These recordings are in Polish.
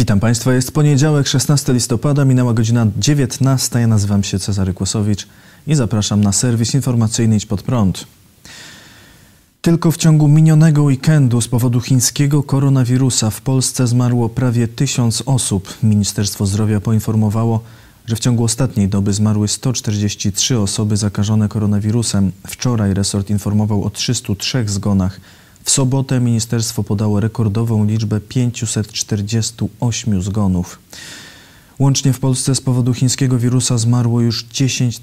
Witam Państwa. Jest poniedziałek, 16 listopada, minęła godzina 19. Ja nazywam się Cezary Kłosowicz i zapraszam na serwis informacyjny Idź Pod Prąd. Tylko w ciągu minionego weekendu z powodu chińskiego koronawirusa w Polsce zmarło prawie 1000 osób. Ministerstwo Zdrowia poinformowało, że w ciągu ostatniej doby zmarły 143 osoby zakażone koronawirusem. Wczoraj resort informował o 303 zgonach. W sobotę ministerstwo podało rekordową liczbę 548 zgonów. Łącznie w Polsce z powodu chińskiego wirusa zmarło już 10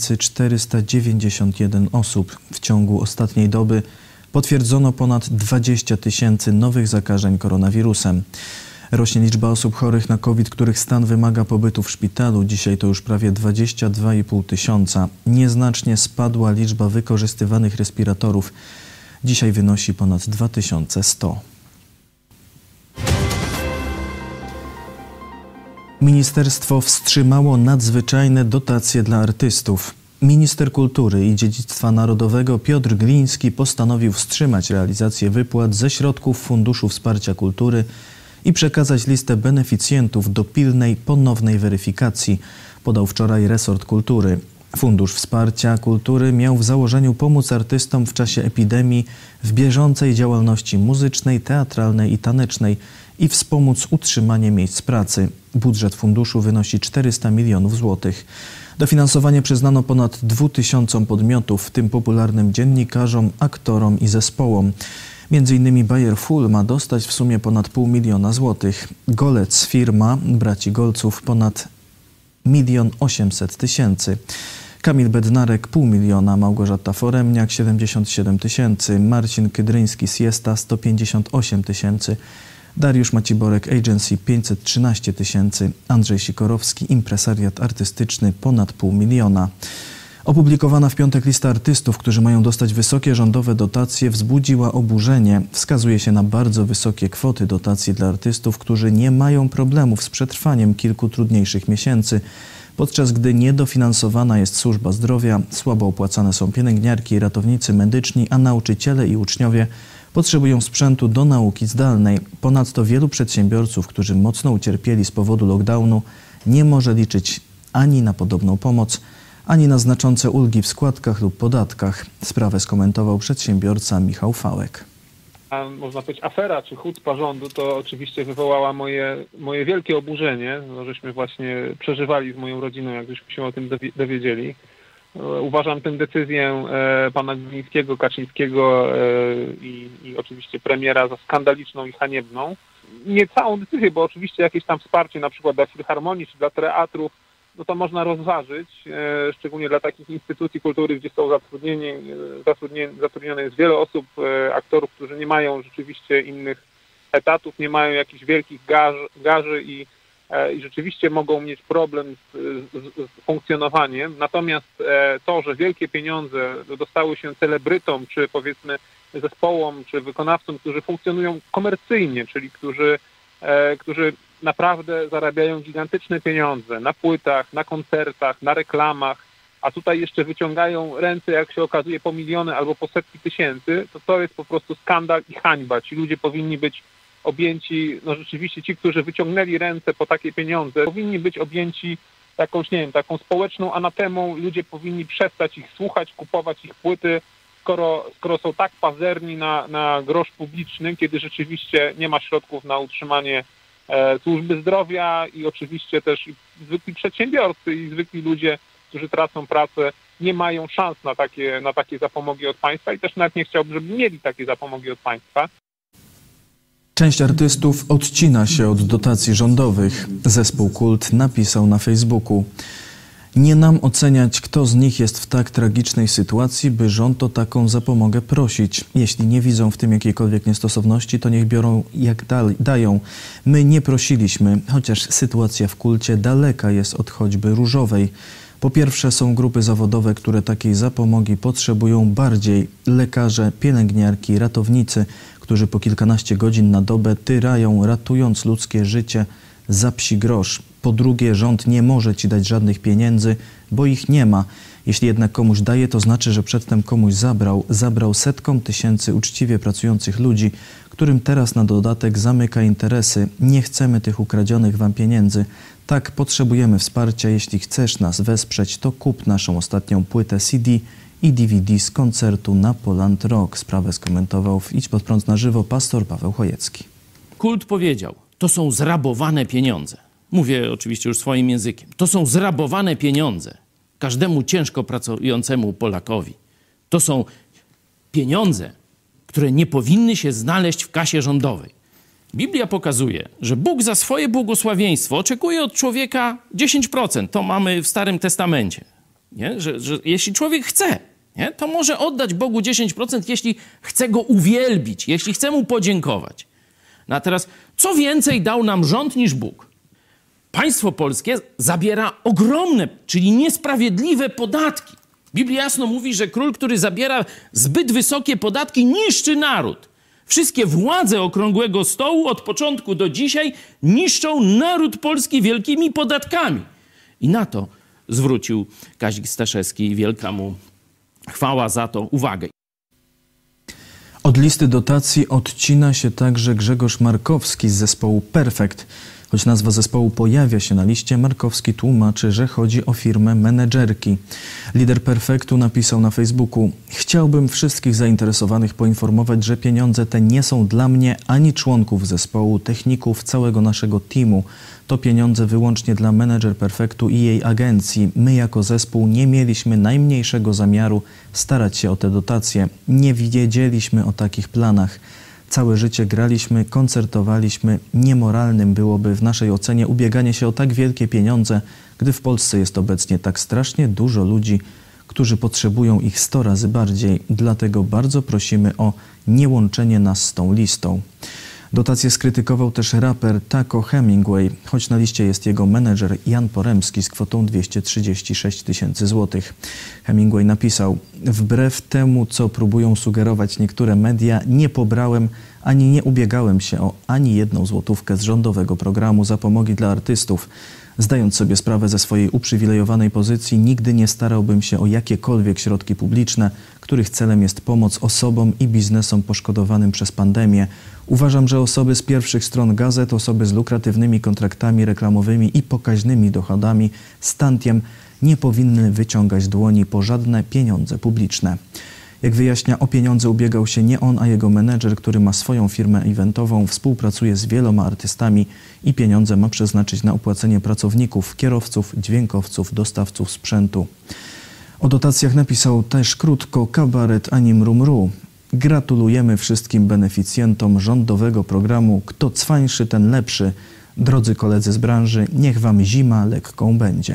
491 osób. W ciągu ostatniej doby potwierdzono ponad 20 000 nowych zakażeń koronawirusem. Rośnie liczba osób chorych na COVID, których stan wymaga pobytu w szpitalu. Dzisiaj to już prawie 22,5 tysiąca. Nieznacznie spadła liczba wykorzystywanych respiratorów. Dzisiaj wynosi ponad 2100. Ministerstwo wstrzymało nadzwyczajne dotacje dla artystów. Minister Kultury i Dziedzictwa Narodowego Piotr Gliński postanowił wstrzymać realizację wypłat ze środków Funduszu Wsparcia Kultury i przekazać listę beneficjentów do pilnej, ponownej weryfikacji, podał wczoraj resort kultury. Fundusz Wsparcia Kultury miał w założeniu pomóc artystom w czasie epidemii w bieżącej działalności muzycznej, teatralnej i tanecznej i wspomóc utrzymanie miejsc pracy. Budżet funduszu wynosi 400 milionów złotych. Dofinansowanie przyznano ponad 2000 podmiotów, w tym popularnym dziennikarzom, aktorom i zespołom. Między innymi Bayer Full ma dostać w sumie ponad 500 000 złotych. Golec firma braci Golców ponad 1 800 000. Kamil Bednarek 500 000, Małgorzata Foremniak 77 000, Marcin Kydryński Siesta 158 000, Dariusz Maciborek Agency 513 000, Andrzej Sikorowski Impresariat Artystyczny ponad 500 000. Opublikowana w piątek lista artystów, którzy mają dostać wysokie rządowe dotacje, wzbudziła oburzenie. Wskazuje się na bardzo wysokie kwoty dotacji dla artystów, którzy nie mają problemów z przetrwaniem kilku trudniejszych miesięcy, podczas gdy niedofinansowana jest służba zdrowia, słabo opłacane są pielęgniarki i ratownicy medyczni, a nauczyciele i uczniowie potrzebują sprzętu do nauki zdalnej. Ponadto wielu przedsiębiorców, którzy mocno ucierpieli z powodu lockdownu, nie może liczyć ani na podobną pomoc, ani na znaczące ulgi w składkach lub podatkach. Sprawę skomentował przedsiębiorca Michał Fałek. Można powiedzieć, afera czy chucpa rządu to oczywiście wywołała moje wielkie oburzenie. No, żeśmy właśnie przeżywali z moją rodziną, jak żeśmy się o tym dowiedzieli. Uważam tę decyzję pana Glińskiego, Kaczyńskiego i oczywiście premiera za skandaliczną i haniebną. Nie całą decyzję, bo oczywiście jakieś tam wsparcie na przykład dla filharmonii czy dla teatrów, no to można rozważyć, szczególnie dla takich instytucji kultury, gdzie są zatrudnione jest wiele osób, aktorów, którzy nie mają rzeczywiście innych etatów, nie mają jakichś wielkich garzy i rzeczywiście mogą mieć problem z funkcjonowaniem. Natomiast to, że wielkie pieniądze dostały się celebrytom, czy powiedzmy zespołom, czy wykonawcom, którzy funkcjonują komercyjnie, czyli którzy naprawdę zarabiają gigantyczne pieniądze na płytach, na koncertach, na reklamach, a tutaj jeszcze wyciągają ręce, jak się okazuje, po miliony albo po setki tysięcy, to jest po prostu skandal i hańba. Ci ludzie powinni być objęci, no rzeczywiście ci, którzy wyciągnęli ręce po takie pieniądze, powinni być objęci jakąś, nie wiem, taką społeczną anatemą. Ludzie powinni przestać ich słuchać, kupować ich płyty, skoro są tak pazerni na grosz publiczny, kiedy rzeczywiście nie ma środków na utrzymanie służby zdrowia i oczywiście też zwykli przedsiębiorcy i zwykli ludzie, którzy tracą pracę, nie mają szans na takie zapomogi od państwa i też nawet nie chciałbym, żeby mieli takie zapomogi od państwa. Część artystów odcina się od dotacji rządowych. Zespół Kult napisał na Facebooku: nie nam oceniać, kto z nich jest w tak tragicznej sytuacji, by rząd o taką zapomogę prosić. Jeśli nie widzą w tym jakiejkolwiek niestosowności, to niech biorą jak dają. My nie prosiliśmy, chociaż sytuacja w Kulcie daleka jest od choćby różowej. Po pierwsze są grupy zawodowe, które takiej zapomogi potrzebują bardziej. Lekarze, pielęgniarki, ratownicy, którzy po kilkanaście godzin na dobę tyrają, ratując ludzkie życie za psi grosz. Po drugie, rząd nie może ci dać żadnych pieniędzy, bo ich nie ma. Jeśli jednak komuś daje, to znaczy, że przedtem komuś zabrał. Zabrał setkom tysięcy uczciwie pracujących ludzi, którym teraz na dodatek zamyka interesy. Nie chcemy tych ukradzionych wam pieniędzy. Tak, potrzebujemy wsparcia. Jeśli chcesz nas wesprzeć, to kup naszą ostatnią płytę CD i DVD z koncertu na Poland Rock. Sprawę skomentował w Idź Pod Prąd na żywo pastor Paweł Chojecki. Kult powiedział, to są zrabowane pieniądze. Mówię oczywiście już swoim językiem. To są zrabowane pieniądze każdemu ciężko pracującemu Polakowi. To są pieniądze, które nie powinny się znaleźć w kasie rządowej. Biblia pokazuje, że Bóg za swoje błogosławieństwo oczekuje od człowieka 10%. To mamy w Starym Testamencie. Nie? Że jeśli człowiek chce, nie? To może oddać Bogu 10%, jeśli chce Go uwielbić, jeśli chce Mu podziękować. No a teraz, co więcej dał nam rząd niż Bóg? Państwo polskie zabiera ogromne, czyli niesprawiedliwe podatki. Biblia jasno mówi, że król, który zabiera zbyt wysokie podatki, niszczy naród. Wszystkie władze Okrągłego Stołu od początku do dzisiaj niszczą naród polski wielkimi podatkami. I na to zwrócił Kazik Staszewski i wielka mu chwała za to uwagę. Od listy dotacji odcina się także Grzegorz Markowski z zespołu Perfekt. Choć nazwa zespołu pojawia się na liście, Markowski tłumaczy, że chodzi o firmę menedżerki. Lider Perfektu napisał na Facebooku: chciałbym wszystkich zainteresowanych poinformować, że pieniądze te nie są dla mnie ani członków zespołu, techników, całego naszego teamu. To pieniądze wyłącznie dla menedżer Perfektu i jej agencji. My jako zespół nie mieliśmy najmniejszego zamiaru starać się o te dotacje. Nie wiedzieliśmy o takich planach. Całe życie graliśmy, koncertowaliśmy. Niemoralnym byłoby w naszej ocenie ubieganie się o tak wielkie pieniądze, gdy w Polsce jest obecnie tak strasznie dużo ludzi, którzy potrzebują ich 100 razy bardziej. Dlatego bardzo prosimy o niełączenie nas z tą listą. Dotację skrytykował też raper Taco Hemingway, choć na liście jest jego menedżer Jan Poremski z kwotą 236 000 złotych. Hemingway napisał: wbrew temu, co próbują sugerować niektóre media, nie pobrałem ani nie ubiegałem się o ani jedną złotówkę z rządowego programu zapomogi dla artystów. Zdając sobie sprawę ze swojej uprzywilejowanej pozycji, nigdy nie starałbym się o jakiekolwiek środki publiczne, których celem jest pomoc osobom i biznesom poszkodowanym przez pandemię. Uważam, że osoby z pierwszych stron gazet, osoby z lukratywnymi kontraktami reklamowymi i pokaźnymi dochodami z tantiem nie powinny wyciągać dłoni po żadne pieniądze publiczne. Jak wyjaśnia, o pieniądze ubiegał się nie on, a jego menedżer, który ma swoją firmę eventową, współpracuje z wieloma artystami i pieniądze ma przeznaczyć na opłacenie pracowników, kierowców, dźwiękowców, dostawców sprzętu. O dotacjach napisał też krótko kabaret Anim Rumru. Gratulujemy wszystkim beneficjentom rządowego programu Kto cwańszy, ten lepszy. Drodzy koledzy z branży, niech wam zima lekką będzie.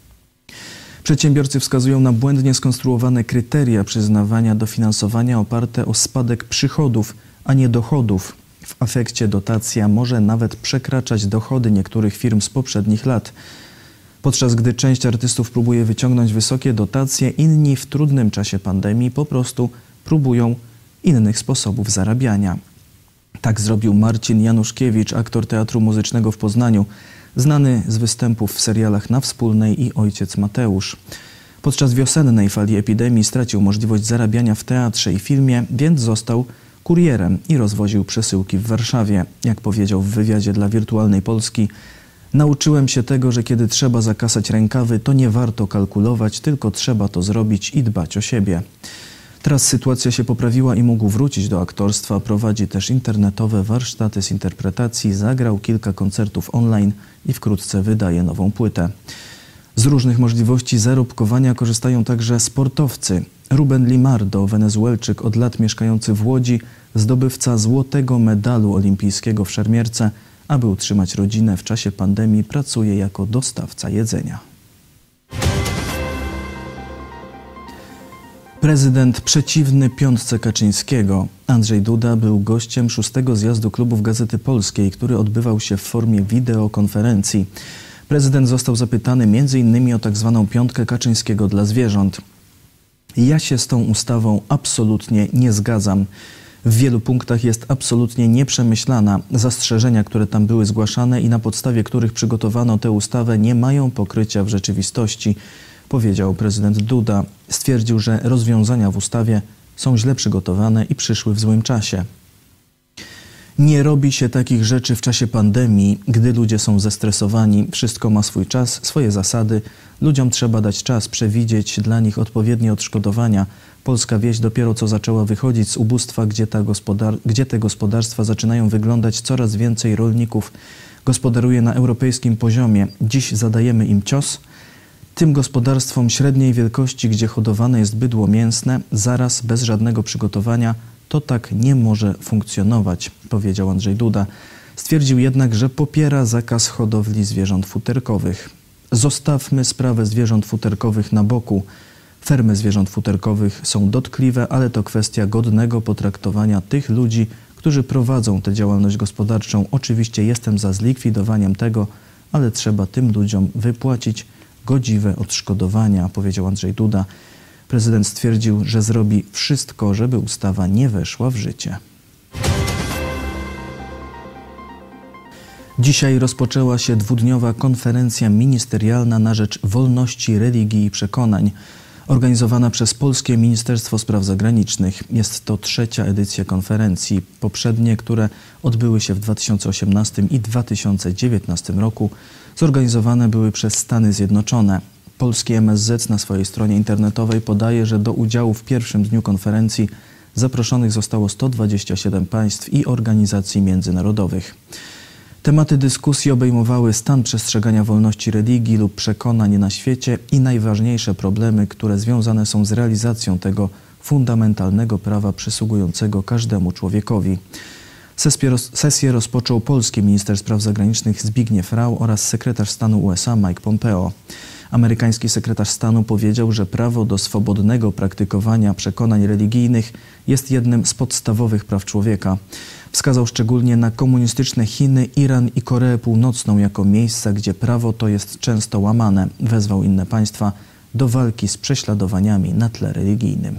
Przedsiębiorcy wskazują na błędnie skonstruowane kryteria przyznawania dofinansowania oparte o spadek przychodów, a nie dochodów. W efekcie dotacja może nawet przekraczać dochody niektórych firm z poprzednich lat. Podczas gdy część artystów próbuje wyciągnąć wysokie dotacje, inni w trudnym czasie pandemii po prostu próbują innych sposobów zarabiania. Tak zrobił Marcin Januszkiewicz, aktor Teatru Muzycznego w Poznaniu, znany z występów w serialach Na Wspólnej i Ojciec Mateusz. Podczas wiosennej fali epidemii stracił możliwość zarabiania w teatrze i filmie, więc został kurierem i rozwoził przesyłki w Warszawie. Jak powiedział w wywiadzie dla Wirtualnej Polski: nauczyłem się tego, że kiedy trzeba zakasać rękawy, to nie warto kalkulować, tylko trzeba to zrobić i dbać o siebie. Teraz sytuacja się poprawiła i mógł wrócić do aktorstwa. Prowadzi też internetowe warsztaty z interpretacji, zagrał kilka koncertów online i wkrótce wydaje nową płytę. Z różnych możliwości zarobkowania korzystają także sportowcy. Ruben Limardo, Wenezuelczyk od lat mieszkający w Łodzi, zdobywca złotego medalu olimpijskiego w szermierce, aby utrzymać rodzinę w czasie pandemii, pracuje jako dostawca jedzenia. Prezydent przeciwny piątce Kaczyńskiego. Andrzej Duda był gościem 6. zjazdu klubów Gazety Polskiej, który odbywał się w formie wideokonferencji. Prezydent został zapytany m.in. o tzw. piątkę Kaczyńskiego dla zwierząt. Ja się z tą ustawą absolutnie nie zgadzam. W wielu punktach jest absolutnie nieprzemyślana. Zastrzeżenia, które tam były zgłaszane i na podstawie których przygotowano tę ustawę, nie mają pokrycia w rzeczywistości. powiedział prezydent Duda. Stwierdził, że rozwiązania w ustawie są źle przygotowane i przyszły w złym czasie. Nie robi się takich rzeczy w czasie pandemii, gdy ludzie są zestresowani. Wszystko ma swój czas, swoje zasady. Ludziom trzeba dać czas, przewidzieć dla nich odpowiednie odszkodowania. Polska wieś dopiero co zaczęła wychodzić z ubóstwa, gdzie te gospodarstwa zaczynają wyglądać. Coraz więcej rolników gospodaruje na europejskim poziomie. Dziś zadajemy im cios. Tym gospodarstwom średniej wielkości, gdzie hodowane jest bydło mięsne, zaraz, bez żadnego przygotowania, to tak nie może funkcjonować, powiedział Andrzej Duda. Stwierdził jednak, że popiera zakaz hodowli zwierząt futerkowych. Zostawmy sprawę zwierząt futerkowych na boku. Fermy zwierząt futerkowych są dotkliwe, ale to kwestia godnego potraktowania tych ludzi, którzy prowadzą tę działalność gospodarczą. Oczywiście jestem za zlikwidowaniem tego, ale trzeba tym ludziom wypłacić godziwe odszkodowania, powiedział Andrzej Duda. Prezydent stwierdził, że zrobi wszystko, żeby ustawa nie weszła w życie. Dzisiaj rozpoczęła się dwudniowa konferencja ministerialna na rzecz wolności religii i przekonań, organizowana przez Polskie Ministerstwo Spraw Zagranicznych. Jest to 3. edycja konferencji. Poprzednie, które odbyły się w 2018 i 2019 roku, zorganizowane były przez Stany Zjednoczone. Polski MSZ na swojej stronie internetowej podaje, że do udziału w pierwszym dniu konferencji zaproszonych zostało 127 państw i organizacji międzynarodowych. Tematy dyskusji obejmowały stan przestrzegania wolności religii lub przekonań na świecie i najważniejsze problemy, które związane są z realizacją tego fundamentalnego prawa przysługującego każdemu człowiekowi. Sesję rozpoczął polski minister spraw zagranicznych Zbigniew Rau oraz sekretarz stanu USA Mike Pompeo. Amerykański sekretarz stanu powiedział, że prawo do swobodnego praktykowania przekonań religijnych jest jednym z podstawowych praw człowieka. Wskazał szczególnie na komunistyczne Chiny, Iran i Koreę Północną jako miejsca, gdzie prawo to jest często łamane. Wezwał inne państwa do walki z prześladowaniami na tle religijnym.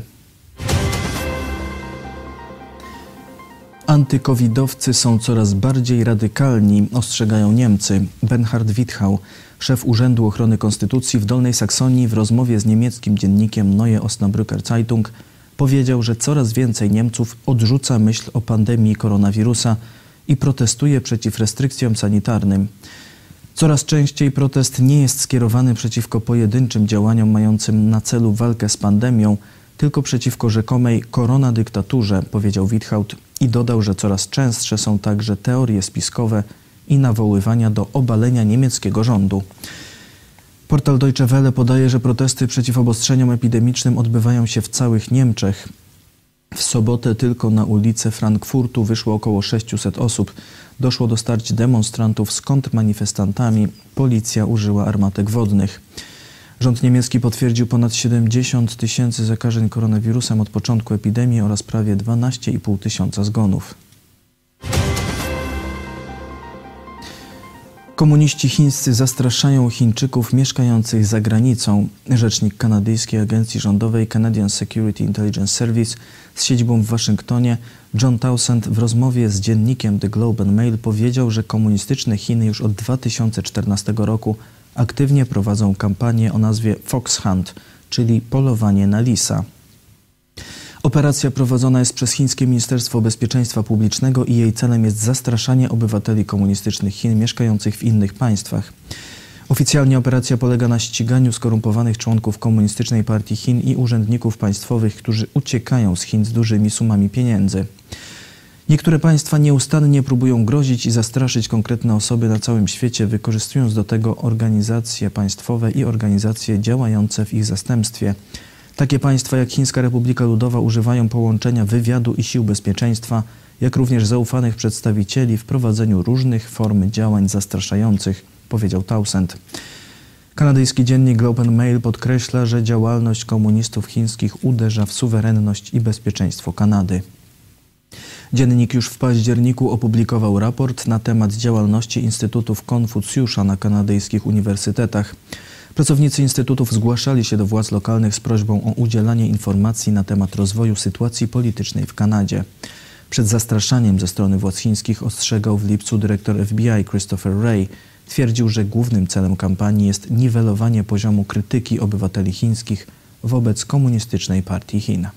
Antykowidowcy są coraz bardziej radykalni, ostrzegają Niemcy. Bernhard Withau, szef Urzędu Ochrony Konstytucji w Dolnej Saksonii, w rozmowie z niemieckim dziennikiem Neue Osnabrücker Zeitung powiedział, że coraz więcej Niemców odrzuca myśl o pandemii koronawirusa i protestuje przeciw restrykcjom sanitarnym. Coraz częściej protest nie jest skierowany przeciwko pojedynczym działaniom mającym na celu walkę z pandemią, tylko przeciwko rzekomej koronadyktaturze, powiedział Withau i dodał, że coraz częstsze są także teorie spiskowe i nawoływania do obalenia niemieckiego rządu. Portal Deutsche Welle podaje, że protesty przeciw obostrzeniom epidemicznym odbywają się w całych Niemczech. W sobotę tylko na ulice Frankfurtu wyszło około 600 osób. Doszło do starć demonstrantów z kontrmanifestantami. Policja użyła armatek wodnych. Rząd niemiecki potwierdził ponad 70 000 zakażeń koronawirusem od początku epidemii oraz prawie 12 500 zgonów. Komuniści chińscy zastraszają Chińczyków mieszkających za granicą. Rzecznik kanadyjskiej agencji rządowej Canadian Security Intelligence Service z siedzibą w Waszyngtonie John Townsend w rozmowie z dziennikiem The Globe and Mail powiedział, że komunistyczne Chiny już od 2014 roku aktywnie prowadzą kampanię o nazwie Fox Hunt, czyli polowanie na lisa. Operacja prowadzona jest przez chińskie Ministerstwo Bezpieczeństwa Publicznego i jej celem jest zastraszanie obywateli komunistycznych Chin mieszkających w innych państwach. Oficjalnie operacja polega na ściganiu skorumpowanych członków Komunistycznej Partii Chin i urzędników państwowych, którzy uciekają z Chin z dużymi sumami pieniędzy. Niektóre państwa nieustannie próbują grozić i zastraszyć konkretne osoby na całym świecie, wykorzystując do tego organizacje państwowe i organizacje działające w ich zastępstwie. Takie państwa jak Chińska Republika Ludowa używają połączenia wywiadu i sił bezpieczeństwa, jak również zaufanych przedstawicieli w prowadzeniu różnych form działań zastraszających, powiedział Townsend. Kanadyjski dziennik Globe and Mail podkreśla, że działalność komunistów chińskich uderza w suwerenność i bezpieczeństwo Kanady. Dziennik już w październiku opublikował raport na temat działalności Instytutów Konfucjusza na kanadyjskich uniwersytetach. Pracownicy instytutów zgłaszali się do władz lokalnych z prośbą o udzielanie informacji na temat rozwoju sytuacji politycznej w Kanadzie. Przed zastraszaniem ze strony władz chińskich ostrzegał w lipcu dyrektor FBI Christopher Wray. Twierdził, że głównym celem kampanii jest niwelowanie poziomu krytyki obywateli chińskich wobec Komunistycznej Partii Chin.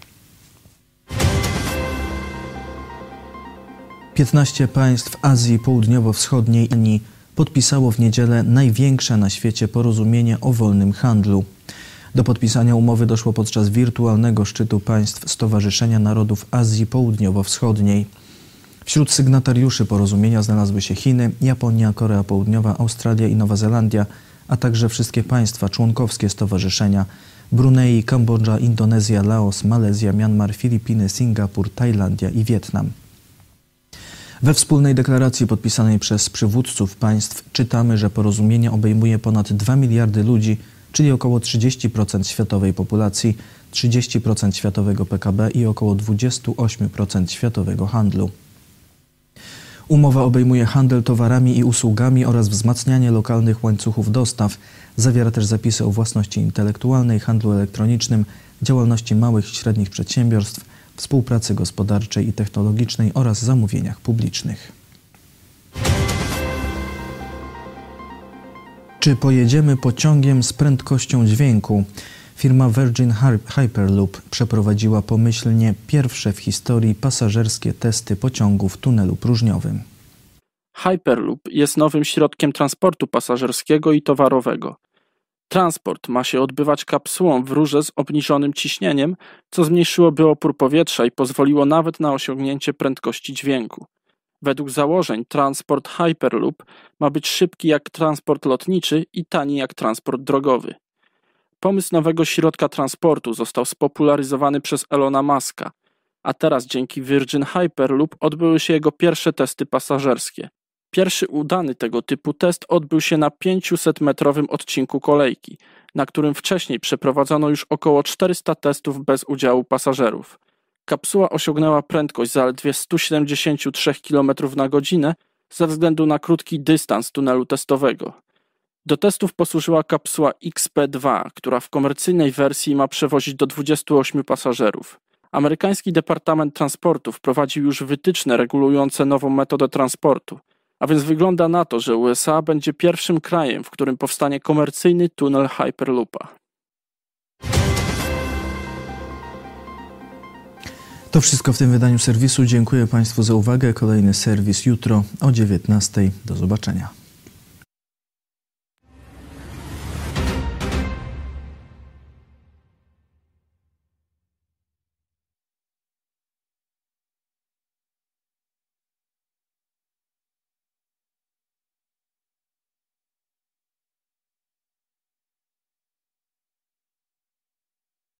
15 państw Azji Południowo-Wschodniej podpisało w niedzielę największe na świecie porozumienie o wolnym handlu. Do podpisania umowy doszło podczas wirtualnego szczytu państw Stowarzyszenia Narodów Azji Południowo-Wschodniej. Wśród sygnatariuszy porozumienia znalazły się Chiny, Japonia, Korea Południowa, Australia i Nowa Zelandia, a także wszystkie państwa członkowskie stowarzyszenia: Brunei, Kambodża, Indonezja, Laos, Malezja, Myanmar, Filipiny, Singapur, Tajlandia i Wietnam. We wspólnej deklaracji podpisanej przez przywódców państw czytamy, że porozumienie obejmuje ponad 2 miliardy ludzi, czyli około 30% światowej populacji, 30% światowego PKB i około 28% światowego handlu. Umowa obejmuje handel towarami i usługami oraz wzmacnianie lokalnych łańcuchów dostaw. Zawiera też zapisy o własności intelektualnej, handlu elektronicznym, działalności małych i średnich przedsiębiorstw, współpracy gospodarczej i technologicznej oraz zamówieniach publicznych. Czy pojedziemy pociągiem z prędkością dźwięku? Firma Virgin Hyperloop przeprowadziła pomyślnie pierwsze w historii pasażerskie testy pociągu w tunelu próżniowym. Hyperloop jest nowym środkiem transportu pasażerskiego i towarowego. Transport ma się odbywać kapsułą w rurze z obniżonym ciśnieniem, co zmniejszyłoby opór powietrza i pozwoliło nawet na osiągnięcie prędkości dźwięku. Według założeń transport Hyperloop ma być szybki jak transport lotniczy i tani jak transport drogowy. Pomysł nowego środka transportu został spopularyzowany przez Elona Muska, a teraz dzięki Virgin Hyperloop odbyły się jego pierwsze testy pasażerskie. Pierwszy udany tego typu test odbył się na 500-metrowym odcinku kolejki, na którym wcześniej przeprowadzono już około 400 testów bez udziału pasażerów. Kapsuła osiągnęła prędkość zaledwie 173 km na godzinę ze względu na krótki dystans tunelu testowego. Do testów posłużyła kapsuła XP2, która w komercyjnej wersji ma przewozić do 28 pasażerów. Amerykański Departament Transportu wprowadził już wytyczne regulujące nową metodę transportu, a więc wygląda na to, że USA będzie pierwszym krajem, w którym powstanie komercyjny tunel Hyperloopa. To wszystko w tym wydaniu serwisu. Dziękuję Państwu za uwagę. Kolejny serwis jutro o 19:00. Do zobaczenia.